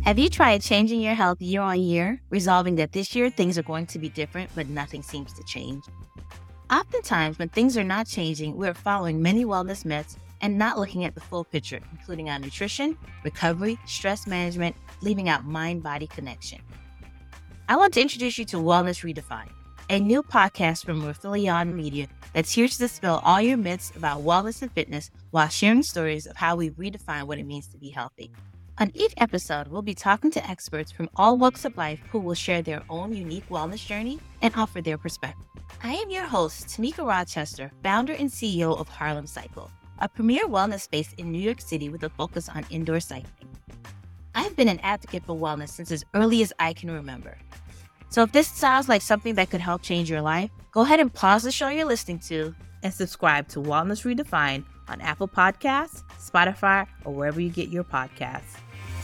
Have you tried changing your health year on year, resolving that this year things are going to be different, but nothing seems to change? Oftentimes, when things are not changing, we're following many wellness myths and not looking at the full picture, including our nutrition, recovery, stress management, leaving out mind-body connection. I want to introduce you to Wellness Redefined, a new podcast from Rathilion Media that's here to dispel all your myths about wellness and fitness while sharing stories of how we redefine what it means to be healthy. On each episode, we'll be talking to experts from all walks of life who will share their own unique wellness journey and offer their perspective. I am your host, Tamika Rochester, founder and CEO of Harlem Cycle, a premier wellness space in New York City with a focus on indoor cycling. I've been an advocate for wellness since as early as I can remember. So if this sounds like something that could help change your life, go ahead and pause the show you're listening to and subscribe to Wellness Redefined on Apple Podcasts, Spotify, or wherever you get your podcasts.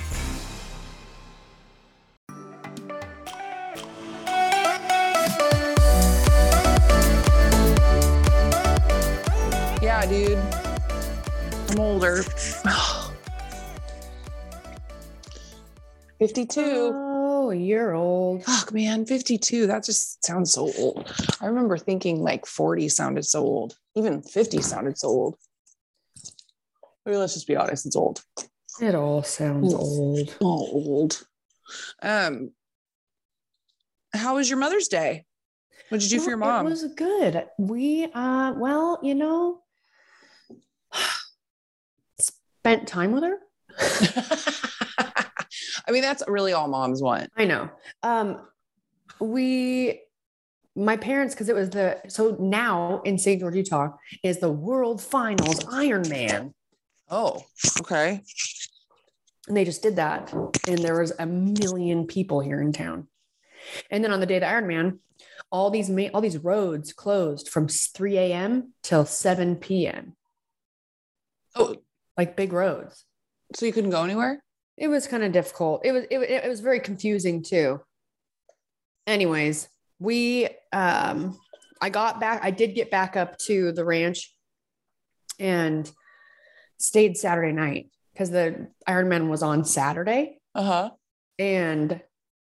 Yeah, dude. I'm older. 52. Oh, you're old. Fuck, man, 52. That just sounds so old. I remember thinking like 40 sounded so old. Even 50 sounded so old. Maybe let's just be honest, it's old. It all sounds old. Oh, old. How was your Mother's Day? What did you do for your mom? It was good. We, spent time with her. I mean, that's really all moms want. I know. My parents, because it was so now in St. George, Utah, is the World Finals Ironman. Oh, okay. And they just did that. And there was 1 million people here in town. And then on the day of the Ironman, all these roads closed from 3 a.m. till 7 p.m. Oh, like big roads. So you couldn't go anywhere? It was kind of difficult. It was very confusing too. Anyways, I did get back up to the ranch and stayed Saturday night because the Ironman was on Saturday. Uh-huh. And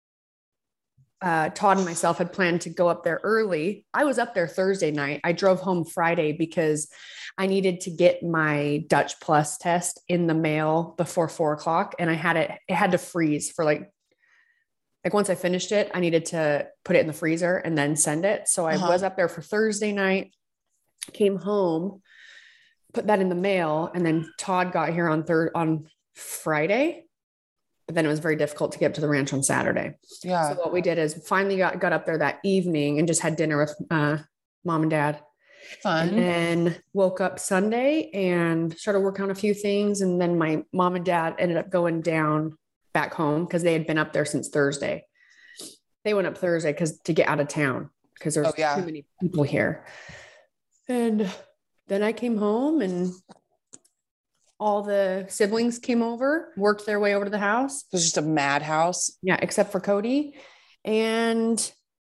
Todd and myself had planned to go up there early. I was up there Thursday night. I drove home Friday because I needed to get my Dutch Plus test in the mail before 4:00. And it had to freeze for like once I finished it, I needed to put it in the freezer and then send it. So I was up there for Thursday night, came home, put that in the mail. And then Todd got here on Friday. But then it was very difficult to get up to the ranch on Saturday. Yeah. So what we did is finally got up there that evening and just had dinner with mom and dad. Fun. And then woke up Sunday and started working on a few things. And then my mom and dad ended up going down back home because they had been up there since Thursday. They went up Thursday to get out of town because there's too many people here. And then I came home and all the siblings came over, worked their way over to the house. It was just a madhouse. Yeah, except for Cody. And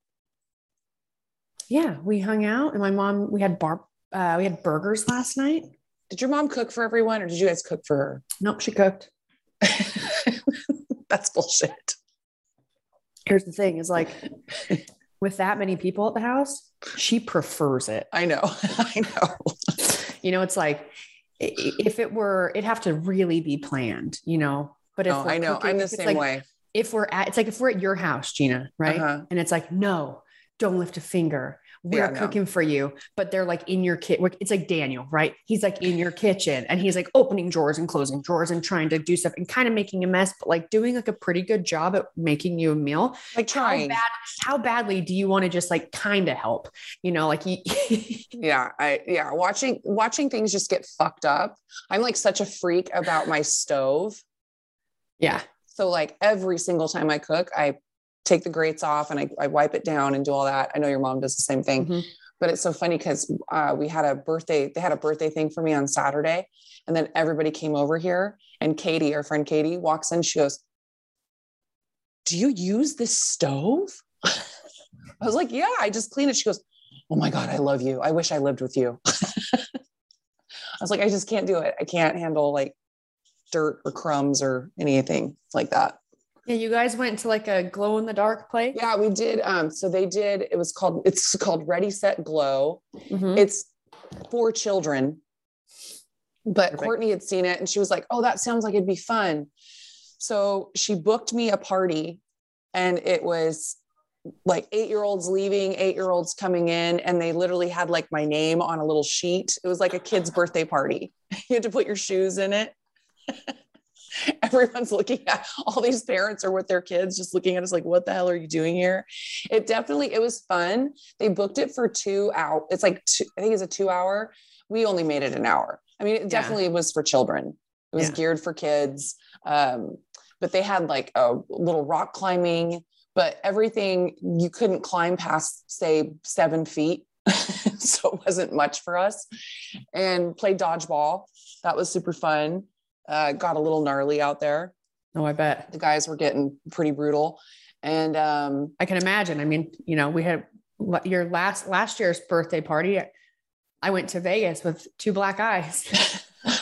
yeah, we hung out and my mom, we had burgers last night. Did your mom cook for everyone or did you guys cook for her? Nope, she cooked. That's bullshit. Here's the thing is like with that many people at the house, she prefers it. I know. I know. It's like, it'd have to really be planned, but if I know, cooking, I'm the same way. If we're at your house, Gina, right? Uh-huh. And it's like, no, don't lift a finger. We're cooking for you, but they're like in your kitchen. It's like Daniel, right? He's like in your kitchen and he's like opening drawers and closing drawers and trying to do stuff and kind of making a mess, but like doing like a pretty good job at making you a meal. Like trying. How badly do you want to just like kind of help? Watching things just get fucked up. I'm like such a freak about my stove. Yeah. So like every single time I cook, I take the grates off and I wipe it down and do all that. I know your mom does the same thing, but it's so funny because they had a birthday thing for me on Saturday. And then everybody came over here and Katie, our friend Katie, walks in. She goes, "Do you use this stove?" I was like, "Yeah, I just clean it." She goes, "Oh my God, I love you. I wish I lived with you." I was like, I just can't do it. I can't handle like dirt or crumbs or anything like that. Yeah, you guys went to like a glow in the dark place? Yeah, we did. So it's called Ready, Set, Glow. Mm-hmm. It's for children, but Perfect. Courtney had seen it and she was like, oh, that sounds like it'd be fun. So she booked me a party, and it was like 8-year-olds leaving, 8-year-olds coming in, and they literally had like my name on a little sheet. It was like a kid's birthday party. You had to put your shoes in it. Everyone's looking at, all these parents are with their kids, just looking at us like, what the hell are you doing here? It was fun. They booked it for 2 hours. It's like I think it's a 2-hour. We only made it an hour. I mean, it definitely was for children. It was geared for kids. But they had like a little rock climbing, but everything you couldn't climb past, say, 7 feet. So it wasn't much for us. And played dodgeball. That was super fun. Got a little gnarly out there. Oh, I bet. The guys were getting pretty brutal. And I can imagine. I mean, we had your last year's birthday party. I went to Vegas with 2 black eyes.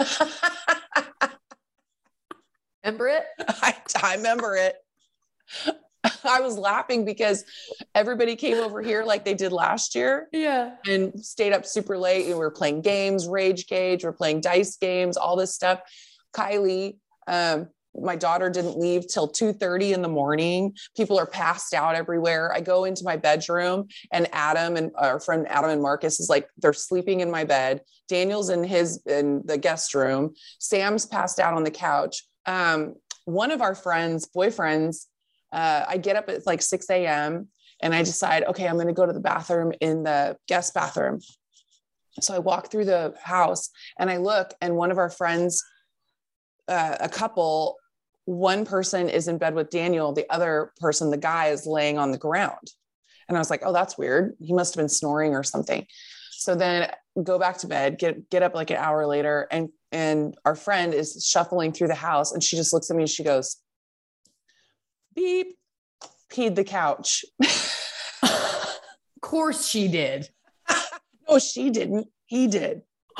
Remember it? I remember it. I was laughing because everybody came over here like they did last year. Yeah. And stayed up super late. And we were playing games, Rage Cage, we're playing dice games, all this stuff. Kylie, my daughter, didn't leave till 2:30 in the morning. People are passed out everywhere. I go into my bedroom, and Adam and our friend Adam and Marcus is like, they're sleeping in my bed. Daniel's in the guest room. Sam's passed out on the couch. One of our boyfriends, I get up at like 6 a.m. and I decide, okay, I'm going to go to the bathroom in the guest bathroom. So I walk through the house and I look, and one of our friends, a couple, one person is in bed with Daniel. The other person, the guy, is laying on the ground. And I was like, oh, that's weird. He must have been snoring or something. So then go back to bed, get up like an hour later. And our friend is shuffling through the house, and she just looks at me and she goes, beep, peed the couch. Of course she did. No, she didn't. He did.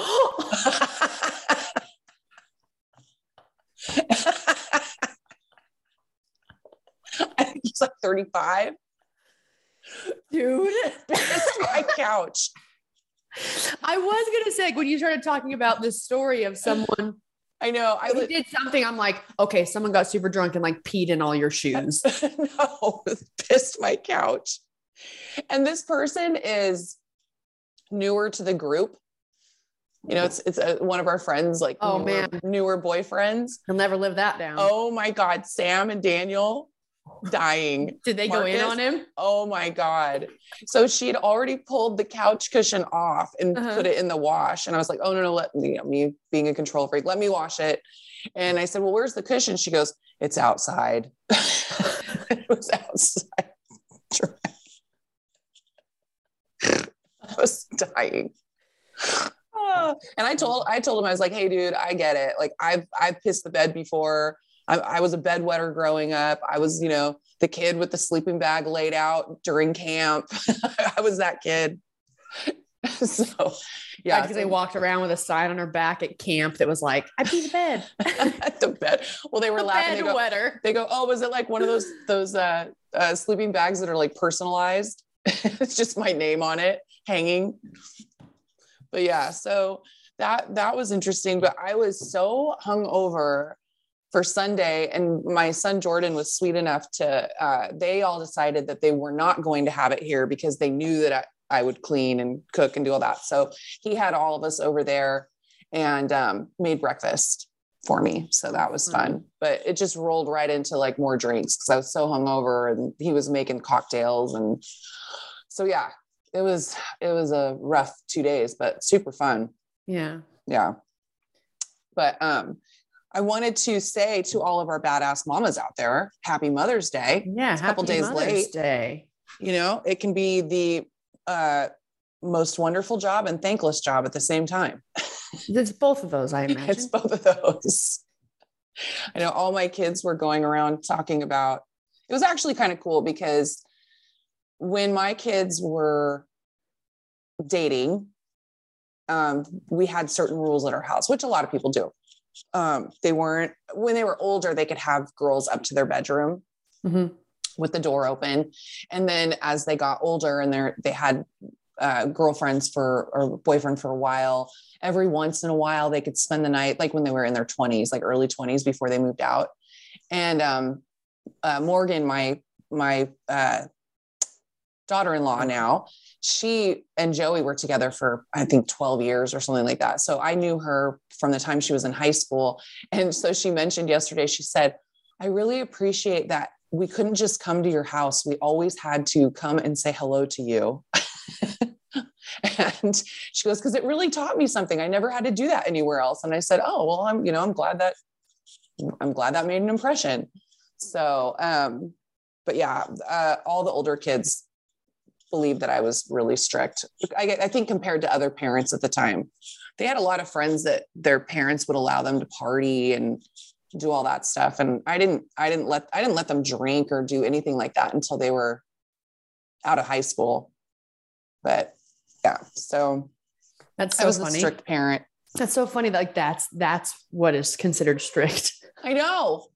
I think he's like 35. Dude, Pissed my couch. I was going to say, when you started talking about this story of someone, I know. who did something, I'm like, okay, someone got super drunk and like peed in all your shoes. No, pissed my couch. And this person is newer to the group. It's one of our friends, like, newer boyfriends. He'll never live that down. Oh my God. Sam and Daniel dying. Did they go in on him? Oh my God. So she had already pulled the couch cushion off and put it in the wash. And I was like, oh no, let me being a control freak, let me wash it. And I said, well, where's the cushion? She goes, it's outside. It was outside. I was dying. And I told him, I was like, hey dude, I get it. Like I've pissed the bed before. I was a bedwetter growing up. I was, the kid with the sleeping bag laid out during camp. I was that kid. So yeah. Because they walked around with a sign on her back at camp that was like, I peed the bed. At the bed. Well, they were laughing. They go, oh, was it like one of those sleeping bags that are like personalized? It's just my name on it hanging. But yeah, so that was interesting. But I was so hungover for Sunday, and my son Jordan was sweet enough to, they all decided that they were not going to have it here because they knew that I would clean and cook and do all that. So he had all of us over there and made breakfast for me. So that was fun, but it just rolled right into like more drinks because I was so hungover, and he was making cocktails. And so, yeah, it was a rough 2 days, but super fun. Yeah. Yeah. But, I wanted to say to all of our badass mamas out there, happy Mother's Day. Yeah. It's a couple days late. Day. It can be the most wonderful job and thankless job at the same time. It's both of those, I imagine. It's both of those. I know all my kids were going around talking about, it was actually kind of cool because when my kids were dating, we had certain rules at our house, which a lot of people do. When they were older, they could have girls up to their bedroom with the door open. And then as they got older and they had girlfriends or boyfriend for a while, every once in a while they could spend the night, like when they were in their 20s, like early 20s before they moved out. And Morgan, my daughter-in-law now, she and Joey were together for, I think, 12 years or something like that. So I knew her from the time she was in high school. And so she mentioned yesterday, she said, I really appreciate that we couldn't just come to your house. We always had to come and say hello to you. And she goes, because it really taught me something. I never had to do that anywhere else. And I said, oh, well, I'm glad that made an impression. So, but yeah, all the older kids believed that I was really strict. I think compared to other parents at the time, they had a lot of friends that their parents would allow them to party and do all that stuff. And I didn't let them drink or do anything like that until they were out of high school. But yeah, so that's so I was funny. A strict parent. That's so funny. Like that's what is considered strict. I know.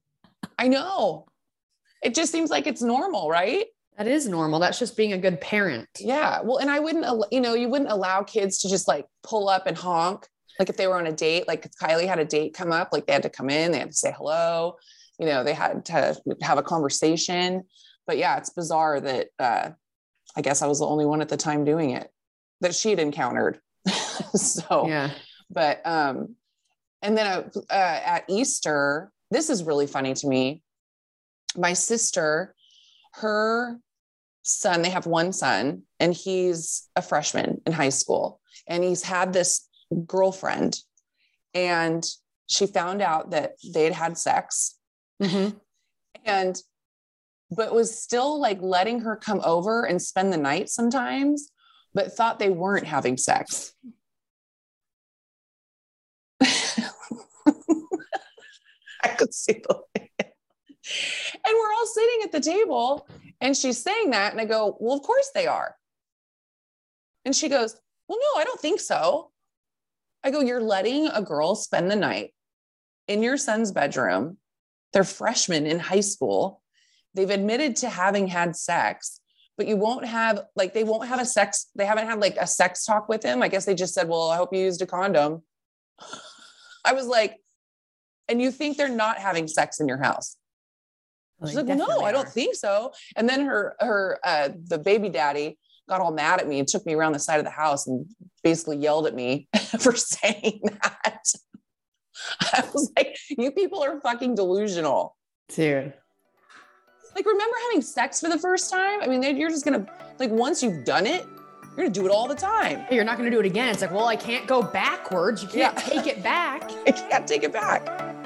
It just seems like it's normal, right? That is normal. That's just being a good parent. Yeah. Well, and I wouldn't, you wouldn't allow kids to just like pull up and honk. Like if they were on a date, like if Kylie had a date come up, like they had to come in, they had to say hello, they had to have a conversation. But yeah, it's bizarre that I guess I was the only one at the time doing it that she had encountered. So, yeah. But, and then at Easter, this is really funny to me. My sister, her son, they have one son and he's a freshman in high school and he's had this girlfriend and she found out that they'd had sex but was still like letting her come over and spend the night sometimes, but thought they weren't having sex. I could see the way. And we're all sitting at the table and she's saying that. And I go, well, of course they are. And she goes, well, no, I don't think so. I go, you're letting a girl spend the night in your son's bedroom. They're freshmen in high school. They've admitted to having had sex, but they won't have a sex. They haven't had like a sex talk with him. I guess they just said, well, I hope you used a condom. I was like, and you think they're not having sex in your house? She's like, well, no, I don't think so. And then the baby daddy got all mad at me and took me around the side of the house and basically yelled at me for saying that. I was like, you people are fucking delusional. Dude. Like, remember having sex for the first time? I mean, you're just going to, like, once you've done it, you're going to do it all the time. You're not going to do it again. It's like, well, I can't go backwards. You can't take it back. I can't take it back.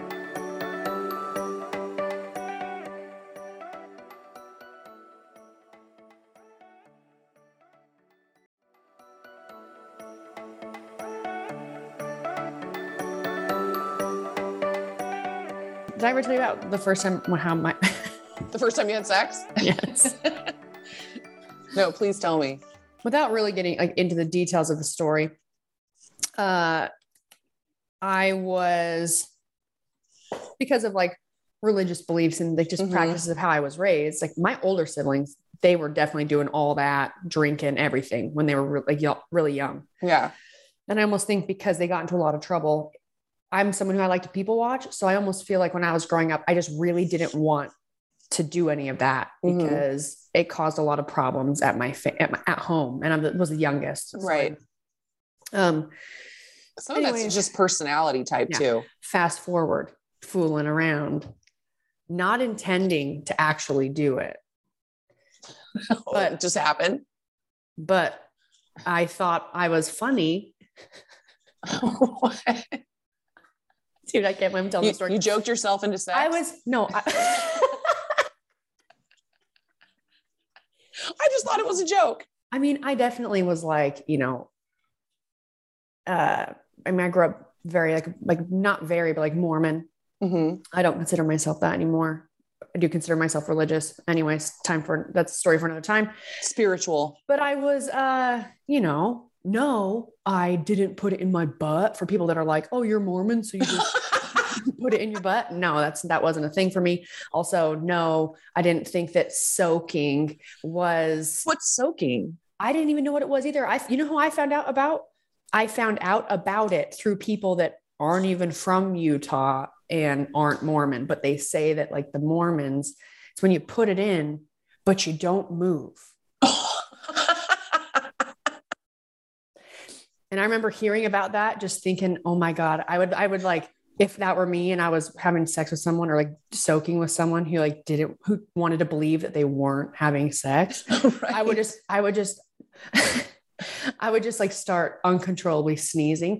Did I ever tell you about the first time the first time you had sex? Yes. No, please tell me. Without really getting into the details of the story, I was, because of like religious beliefs and like just practices of how I was raised, like my older siblings, they were definitely doing all that, drinking, everything when they were really young. Yeah. And I almost think because they got into a lot of trouble, I'm someone who I like to people watch. So I almost feel like when I was growing up, I just really didn't want to do any of that because it caused a lot of problems at home. And I was the youngest. So, right. Some of that's just personality type too. Fast forward, fooling around, not intending to actually do it. But it just happened. But I thought I was funny. Dude, I can't believe I'm telling the story. You joked yourself into sex? I just thought it was a joke. I mean, I definitely was like, I grew up very like not very, but like Mormon. I don't consider myself that anymore. I do consider myself religious. Anyways, that's a story for another time. Spiritual. But I was, no, I didn't put it in my butt, for people that are like, oh, you're Mormon. So you just, put it in your butt. No, that wasn't a thing for me. Also, no, I didn't think that soaking was. What's soaking? I didn't even know what it was either. You know who I found out about? I found out about it through people that aren't even from Utah and aren't Mormon, but they say that like the Mormons, it's when you put it in, but you don't move. And I remember hearing about that, just thinking, oh my God, I would like, if that were me and I was having sex with someone or like soaking with someone who like who wanted to believe that they weren't having sex, right. I would just like start uncontrollably sneezing.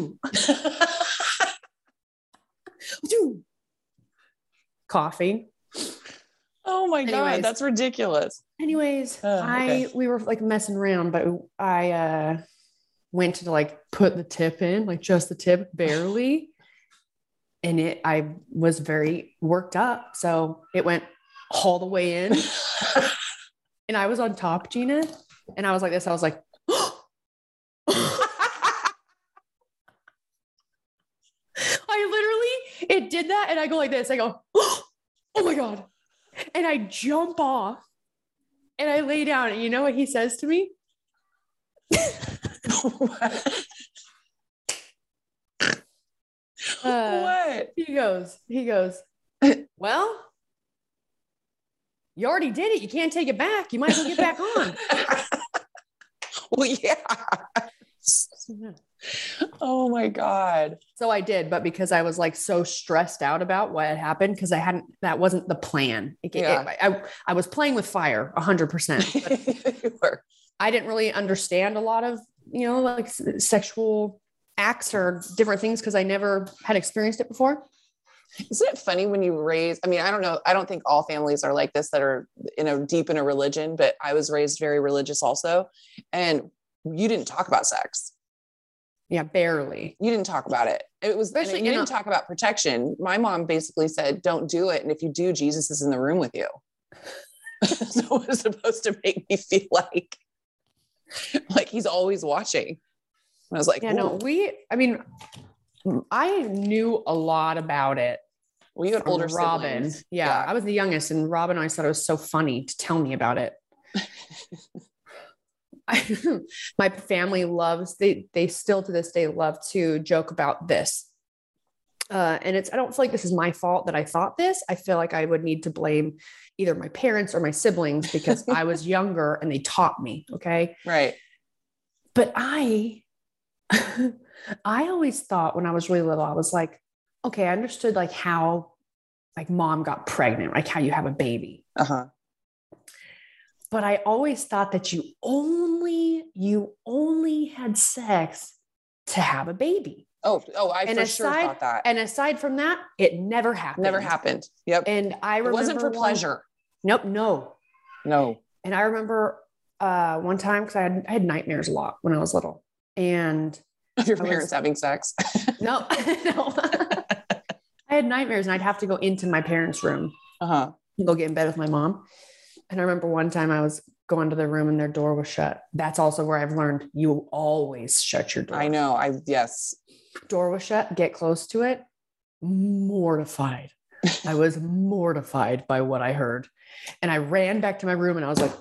Coughing. Oh my God, that's ridiculous. Anyways, we were like messing around, but I went to like put the tip in, like just the tip, barely. And I was very worked up. So it went all the way in. And I was on top, Gina. And I was like this. I was like, it did that. And I go like this. I go, oh my God. And I jump off and I lay down. And you know what he says to me? What? He goes, well, you already did it. You can't take it back. You might as well get back on. Well, yeah. Oh my God. So I did, but because I was like so stressed out about what had happened, because that wasn't the plan. I was playing with fire 100%. I didn't really understand a lot of, like sexual acts or different things because I never had experienced it before. Isn't it funny when you raise, I mean, I don't know. I don't think all families are like this that are, deep in a religion, but I was raised very religious also. And you didn't talk about sex. Yeah, barely. You didn't talk about it. It was, you didn't talk about protection. My mom basically said, don't do it. And if you do, Jesus is in the room with you. So it was supposed to make me feel like he's always watching. And I was like, yeah, no, I knew a lot about it. Well, you had older Robin. Yeah, I was the youngest, and Robin always thought it was so funny to tell me about it. My family loves, they still to this day love to joke about this. And I don't feel like this is my fault that I thought this. I feel like I would need to blame either my parents or my siblings because I was younger and they taught me. Okay. Right. But I always thought when I was really little, I was like, okay, I understood like how like mom got pregnant, like how you have a baby. Uh-huh. But I always thought that you only had sex to have a baby. Oh, I for sure thought that. And aside from that, it never happened. Never happened. Yep. And I remember it wasn't for pleasure. Nope. No. And I remember one time because I had nightmares a lot when I was little. And your parents having sex? No. I had nightmares and I'd have to go into my parents' room. Uh-huh. And go get in bed with my mom. And I remember one time I was going to their room and their door was shut. That's also where I've learned you always shut your door. I know. Yes. Door was shut. Get close to it. Mortified. I was mortified by what I heard. And I ran back to my room and I was like,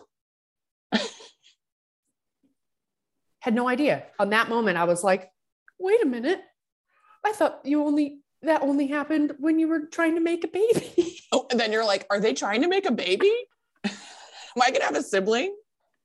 had no idea. On that moment, I was like, wait a minute. I thought that only happened when you were trying to make a baby. Oh, and then you're like, are they trying to make a baby? Am I going to have a sibling?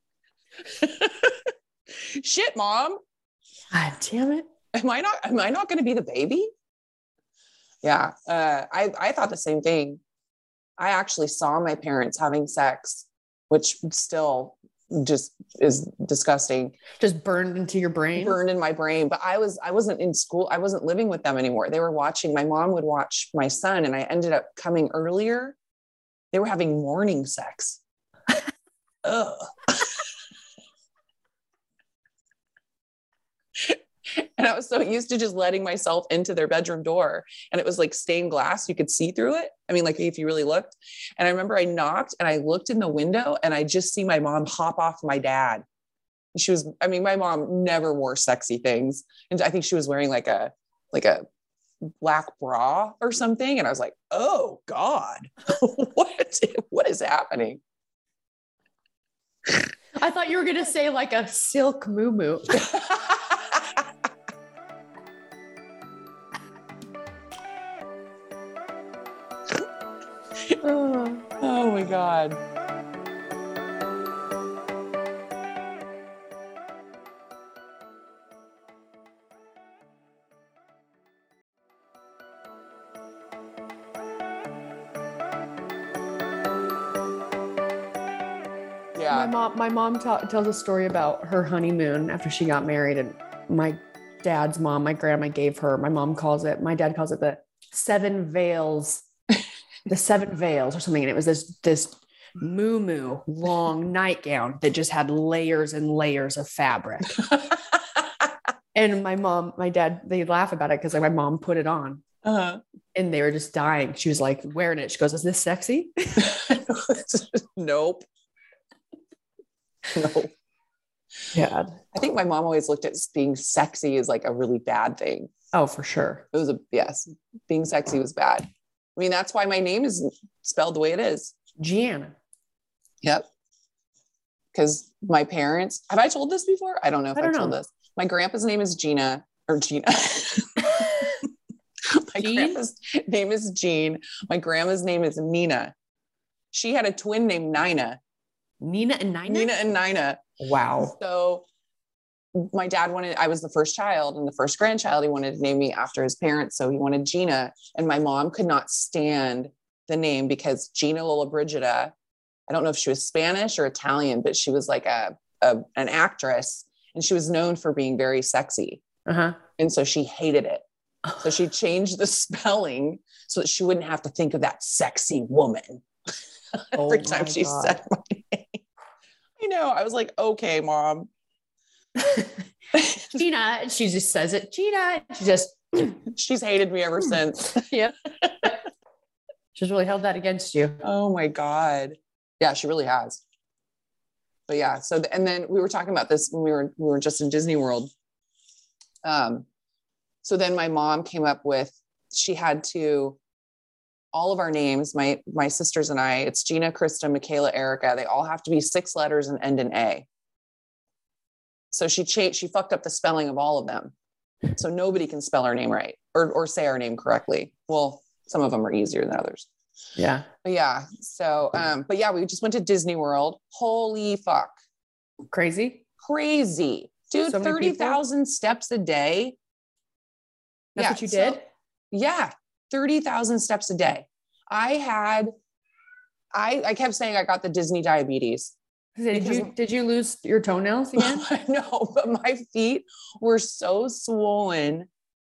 Shit, mom. God damn it. Am I not going to be the baby? Yeah. I thought the same thing. I actually saw my parents having sex, which still just is disgusting. Just burned into your brain? Burned in my brain. But I wasn't in school. I wasn't living with them anymore. They were watching. My mom would watch my son and I ended up coming earlier. They were having morning sex. Ugh. And I was so used to just letting myself into their bedroom door. And it was like stained glass. You could see through it. I mean, like if you really looked. And I remember I knocked and I looked in the window and I just see my mom hop off my dad. My mom never wore sexy things. And I think she was wearing like a black bra or something. And I was like, oh God, what is happening? I thought you were going to say like a silk muumuu. Oh my God. Yeah. My mom tells a story about her honeymoon after she got married, and my dad's mom, my grandma gave her, my mom calls it, my dad calls it the 7 veils, the 7 veils or something. And it was this muumuu long nightgown that just had layers and layers of fabric. And my dad, they laugh about it because like my mom put it on. And they were just dying. She was like wearing it. She goes, "Is this sexy?" Nope. No. Yeah. I think my mom always looked at being sexy as like a really bad thing. Oh, for sure. It was yes. Being sexy was bad. I mean, that's why my name is spelled the way it is. Gianna. Yep. Because my parents, have I told this before? I don't know if I've told this. My grandpa's name is Gina. My grandpa's name is Jean. My grandma's name is Nina. She had a twin named Nina. Nina and Nina? Wow. So my dad I was the first child and the first grandchild. He wanted to name me after his parents. So he wanted Gina. And my mom could not stand the name because Gina Lollobrigida, I don't know if she was Spanish or Italian, but she was like an actress and she was known for being very sexy. And so she hated it. So she changed the spelling so that she wouldn't have to think of that sexy woman every time she said my name. I know. I was like, okay, Mom. Gina, she just says it. Gina, she's hated me ever since. Yep. She's really held that against you. Oh my God. Yeah, she really has. But yeah. So, and then we were talking about this when we were just in Disney World. So then my mom came up with, she had all of our names, my sisters and I, it's Gina, Krista, Michaela, Erica. They all have to be 6 letters and end in A. So she fucked up the spelling of all of them. So nobody can spell our name right or say our name correctly. Well, some of them are easier than others. Yeah. But yeah. So, but yeah, we just went to Disney World. Holy fuck. Crazy. Dude, so 30,000 steps a day. That's what you did? Yeah. 30,000 steps a day. I kept saying I got the Disney diabetes. Did you lose your toenails again? No, but my feet were so swollen.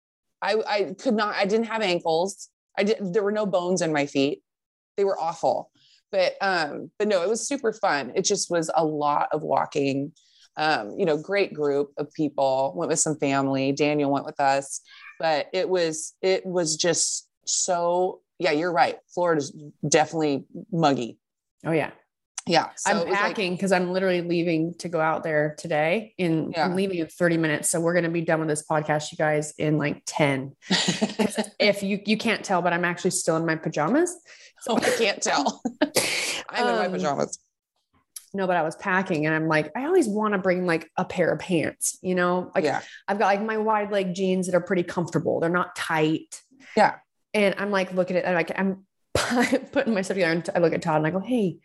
I didn't have ankles. There were no bones in my feet. They were awful. But no, it was super fun. It just was a lot of walking. Great group of people. Went with some family. Daniel went with us, but it was just so, yeah, you're right. Florida's definitely muggy. Oh yeah. Yeah. So I'm packing because I'm literally leaving to go out there today I'm leaving in 30 minutes. So we're going to be done with this podcast, you guys, in like 10. If you can't tell, but I'm actually still in my pajamas. So I can't tell. I'm in my pajamas. No, but I was packing and I'm like, I always want to bring like a pair of pants, I've got like my wide leg jeans that are pretty comfortable. They're not tight. Yeah. And I'm like, looking at, I'm putting myself together and I look at Todd and I go, hey,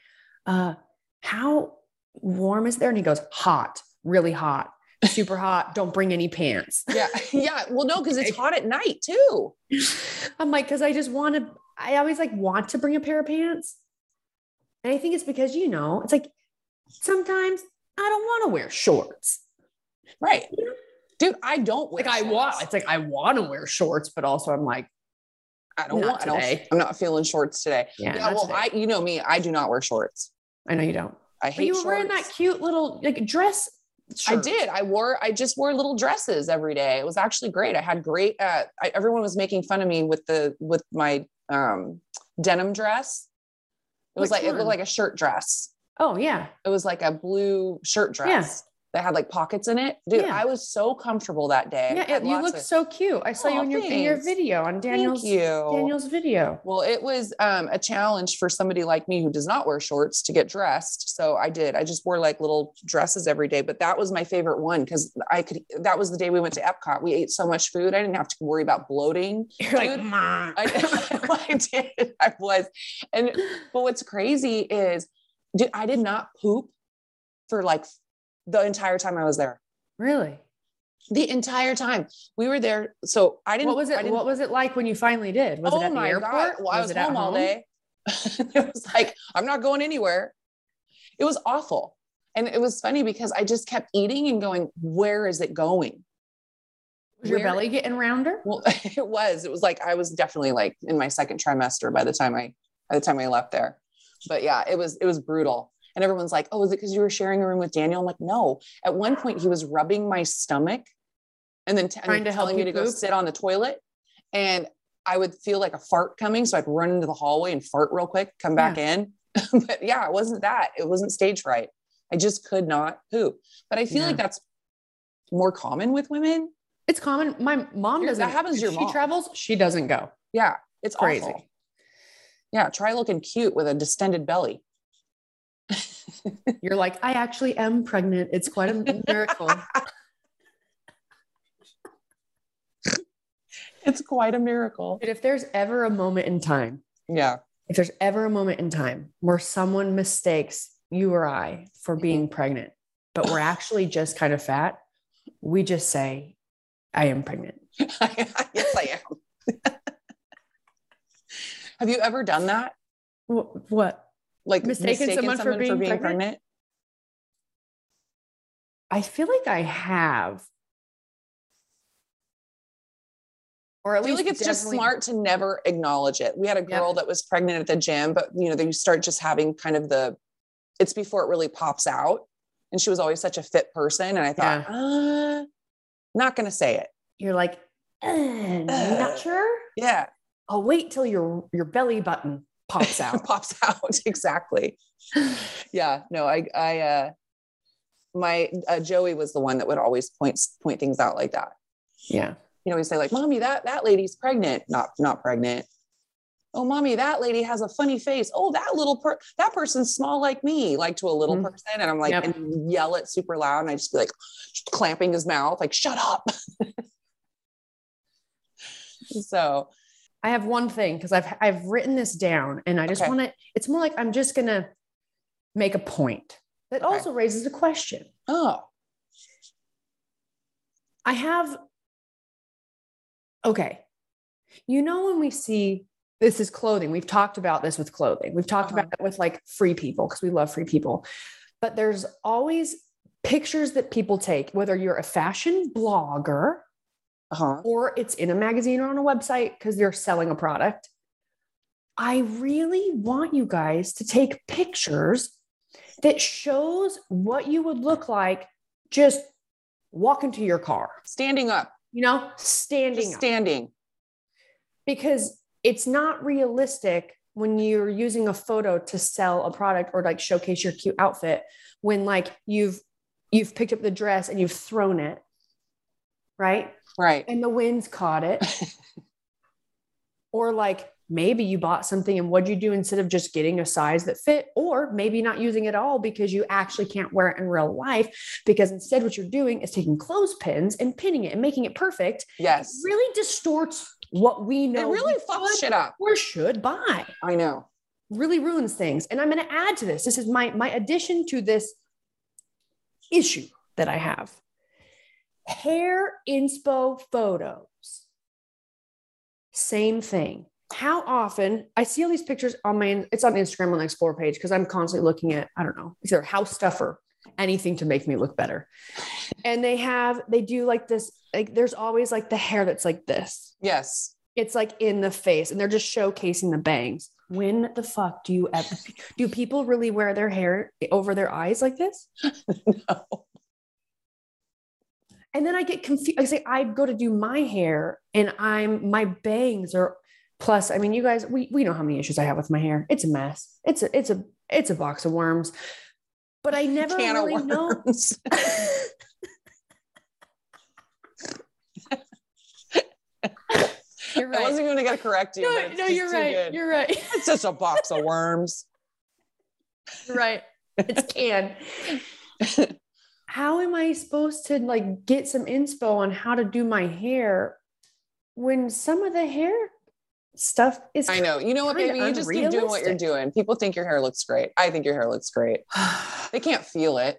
how warm is there? And he goes, hot, really hot, super hot. Don't bring any pants. Yeah. Yeah. Well, no, cause it's hot at night too. I'm like, cause I always like want to bring a pair of pants. And I think it's because, it's like, sometimes I don't want to wear shorts. Right. Dude, I don't wear shorts. It's like, I want to wear shorts, but also I'm like, I'm not feeling shorts today. Yeah. Well, today. You know me, I do not wear shorts. I know you don't. I hate shorts. But you were wearing that cute little like dress shirt. I did. I just wore little dresses every day. It was actually great. I had great, everyone was making fun of me with my, denim dress. It looked like a shirt dress. Oh yeah. It was like a blue shirt dress. that had like pockets in it. Dude, Yeah. I was so comfortable that day. Yeah, you look so cute. I saw you in your video on Daniel's video. Well, it was a challenge for somebody like me who does not wear shorts to get dressed. So I did. I just wore like little dresses every day, but that was my favorite one because that was the day we went to Epcot. We ate so much food. I didn't have to worry about bloating. You're like, Mom. I did. I was. But what's crazy is I did not poop for like the entire time I was there. Really? The entire time we were there. So I didn't. What was it like when you finally did? Was it at the airport? God. Well, I was home all day. It was like, I'm not going anywhere. It was awful. And it was funny because I just kept eating and going, where is it going? Was your belly getting rounder? Well, it was like, I was definitely like in my second trimester by the time I left there. But yeah, it was brutal. And everyone's like, oh, is it because you were sharing a room with Daniel? I'm like, no. At one point he was rubbing my stomach and then telling me to go sit on the toilet. And I would feel like a fart coming. So I'd run into the hallway and fart real quick, come back in. But yeah, it wasn't that. It wasn't stage fright. I just could not poop. But I feel like that's more common with women. It's common. My mom doesn't. That happens to your mom. She travels. She doesn't go. Yeah. It's crazy. Awful. Yeah. Try looking cute with a distended belly. You're like, I actually am pregnant. It's quite a miracle. It's quite a miracle. But if there's ever a moment in time, if there's ever a moment in time where someone mistakes you or I for being pregnant, but we're actually just kind of fat, we just say, I am pregnant. Yes, I am. Have you ever done that? What? Like mistaken someone for being pregnant? I feel like I have. Or at least like it's just smart to never acknowledge it. We had a girl that was pregnant at the gym, but then you start just having kind of it's before it really pops out. And she was always such a fit person. And I thought, not going to say it. You're like, not sure? Yeah. I'll wait till your belly button pops out. Pops out. Exactly. Yeah. No, my Joey was the one that would always point things out like that. Yeah. We say like, Mommy, that lady's pregnant. Not pregnant. Oh, Mommy, that lady has a funny face. Oh, that person's small like me, like to a little person. And I'm like, and yell it super loud. And I just be like clamping his mouth, like, shut up. So I have one thing, because I've written this down and I just want to, it's more like, I'm just going to make a point that also raises a question. Oh, I have, when we see, this is clothing. We've talked about this with clothing. We've talked about it with like free people, because we love free people, but there's always pictures that people take, whether you're a fashion blogger or it's in a magazine or on a website because they're selling a product. I really want you guys to take pictures that shows what you would look like just walking to your car. Standing up. Standing. Because it's not realistic when you're using a photo to sell a product or like showcase your cute outfit, when like you've picked up the dress and you've thrown it. Right. And the wind's caught it. Or like maybe you bought something and what'd you do instead of just getting a size that fit, or maybe not using it all because you actually can't wear it in real life, because instead what you're doing is taking clothespins and pinning it and making it perfect. Yes. It really distorts what we know. It really fucks shit up. Or should buy. I know. Really ruins things. And I'm going to add to this. This is my addition to this issue that I have. Hair inspo photos. Same thing. How often I see all these pictures it's on Instagram on the Explore page, because I'm constantly looking at, I don't know, either house stuff or anything to make me look better. And they do like this, like there's always like the hair that's like this. Yes. It's like in the face and they're just showcasing the bangs. When the fuck do people really wear their hair over their eyes like this? No. And then I get confused. I say, I go to do my hair and my bangs are, plus, I mean, you guys, we know how many issues I have with my hair. It's a mess. It's a box of worms. but I never Can of really know. worms. You're right. I wasn't even going to correct you. But it's No, just you're too right. good. You're right. It's just a box of worms. You're right. It's canned. How am I supposed to like get some inspo on how to do my hair when some of the hair stuff is I know. You know what, baby? You just keep doing what you're doing. People think your hair looks great. I think your hair looks great. They can't feel it.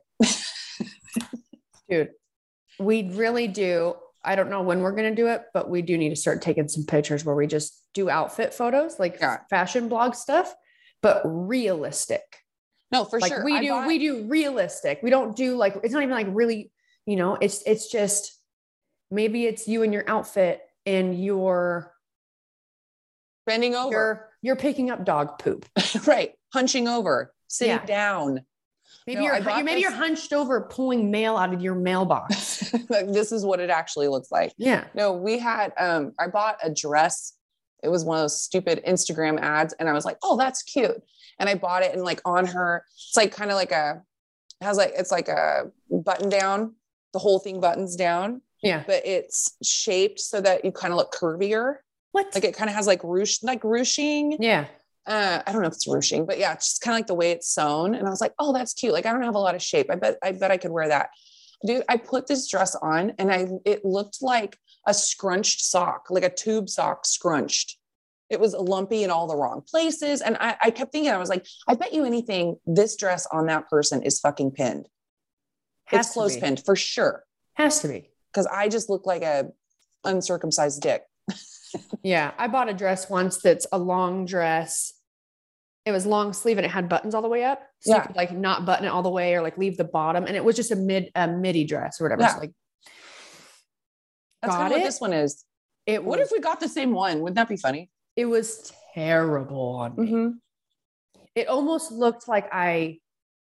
Dude, we really do. I don't know when we're going to do it, but we do need to start taking some pictures where we just do outfit photos, like fashion blog stuff, but realistic. No, for sure. We do realistic. We don't do like, it's not even like really, you know, it's just, maybe it's you in your outfit and you're bending over. You're picking up dog poop. Right. Hunching over, sitting down. Maybe you're hunched over pulling mail out of your mailbox. This is what it actually looks like. Yeah. No, we had, I bought a dress. It was one of those stupid Instagram ads. And I was like, oh, that's cute. And I bought it and like on her, it's like kind of like it's like a button down. The whole thing buttons down. Yeah. But it's shaped so that you kind of look curvier. What? Like it kind of has like ruching. Yeah. I don't know if it's ruching, but yeah, it's just kind of like the way it's sewn. And I was like, oh, that's cute. Like I don't have a lot of shape. I bet I could wear that. Dude, I put this dress on and it looked like a scrunched sock, like a tube sock scrunched. It was lumpy in all the wrong places. And I kept thinking, I was like, I bet you anything, this dress on that person is fucking pinned. It's close pinned for sure. Has to be. Because I just look like a uncircumcised dick. Yeah. I bought a dress once that's a long dress. It was long sleeve and it had buttons all the way up. So you could like not button it all the way or like leave the bottom. And it was just a midi dress or whatever. Yeah. So like, that's kind of what this one is. What if we got the same one? Wouldn't that be funny? It was terrible on me. Mm-hmm. It almost looked like I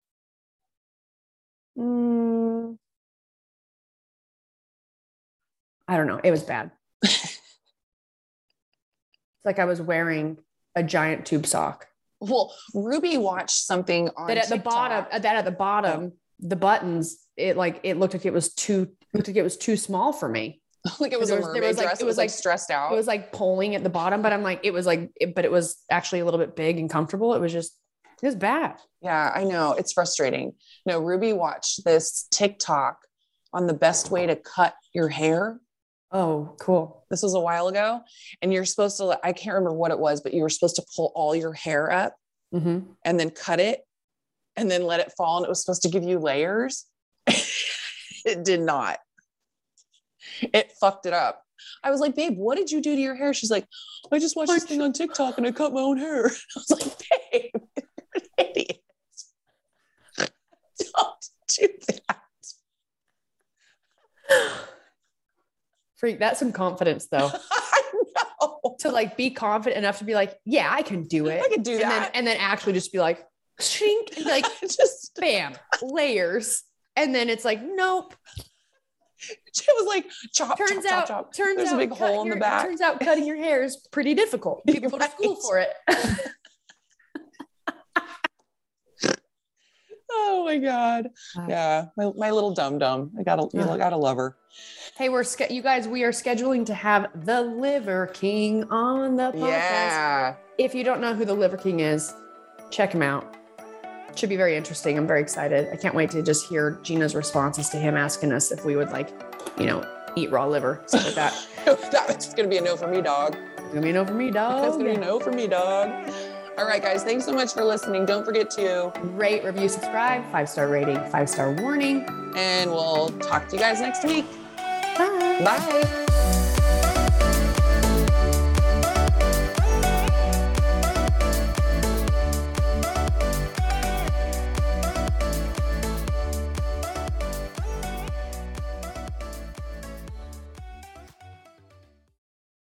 don't know. It was bad. It's like I was wearing a giant tube sock. Well, Ruby watched something on that at TikTok. the bottom, the buttons, it looked like it was too small for me. Like it was a mermaid dress. It was like stressed out. It was like pulling at the bottom, but I'm like, but it was actually a little bit big and comfortable. It was bad. Yeah, I know. It's frustrating. No, Ruby watched this TikTok on the best way to cut your hair. Oh, cool. This was a while ago. And you're supposed to, I can't remember what it was, but you were supposed to pull all your hair up and then cut it and then let it fall. And it was supposed to give you layers. It did not. It fucked it up. I was like, babe, what did you do to your hair? She's like, I just watched this thing on TikTok and I cut my own hair. I was like, babe, you're an idiot. Don't do that. Freak, that's some confidence though. I know. To like be confident enough to be like, yeah, I can do it. I can do that. And then actually just be like, shink, and like just bam, layers. And then it's like, nope. She was like, chop. There's a big hole in the back. Turns out cutting your hair is pretty difficult. People go to school for it. Oh my God. Yeah. My little dum-dum. I gotta love her. Hey, we are scheduling to have the Liver King on the podcast. Yeah. If you don't know who the Liver King is, check him out. Should be very interesting. I'm very excited. I can't wait to just hear Gina's responses to him asking us if we would eat raw liver, stuff like that. That's going to be a no for me, dog. It's going to be a no for me, dog. That's going to be a no for me, dog. All right, guys. Thanks so much for listening. Don't forget to rate, review, subscribe, 5-star rating, 5-star warning. And we'll talk to you guys next week. Bye. Bye.